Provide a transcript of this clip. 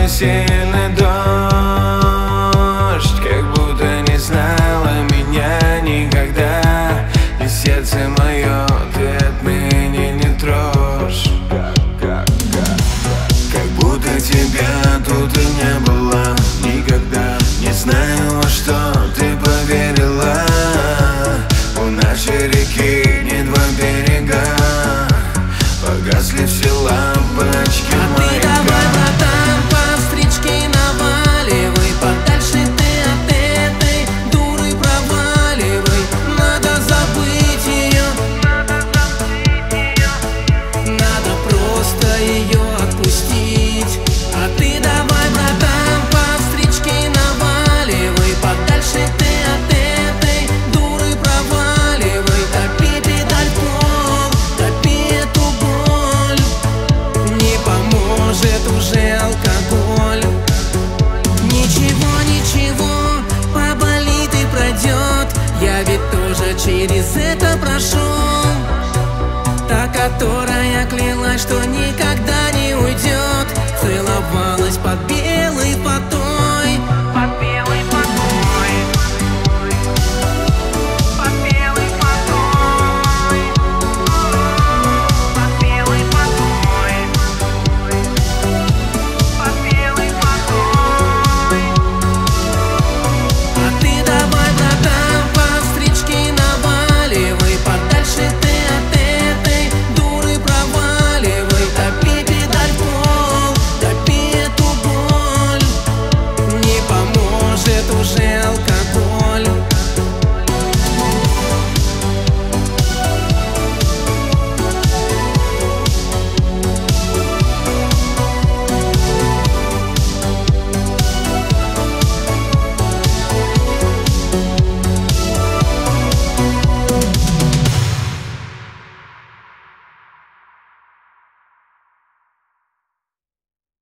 сильный дождь, как будто не знала меня никогда. И сердце мое ты отныне не трожь. Как будто тебя тут и не было никогда. Не знаю, во что ты поверила. У нашей реки не два берега, погасли все лампочки маяка. Ты давай, братан, по встречке наваливай, подальше ты от этой дуры проваливай. Надо забыть ее, надо просто ее отпустить. А ты давай, братан, по встречке наваливай, подальше ты от этой дуры проваливай. Топи педаль в пол, топи эту боль, не поможет уже алкоголь. Ничего, ничего, поболит и пройдет. Я ведь тоже через это прошел. Та, которая клялась, что никогда не уйдет, целовалась под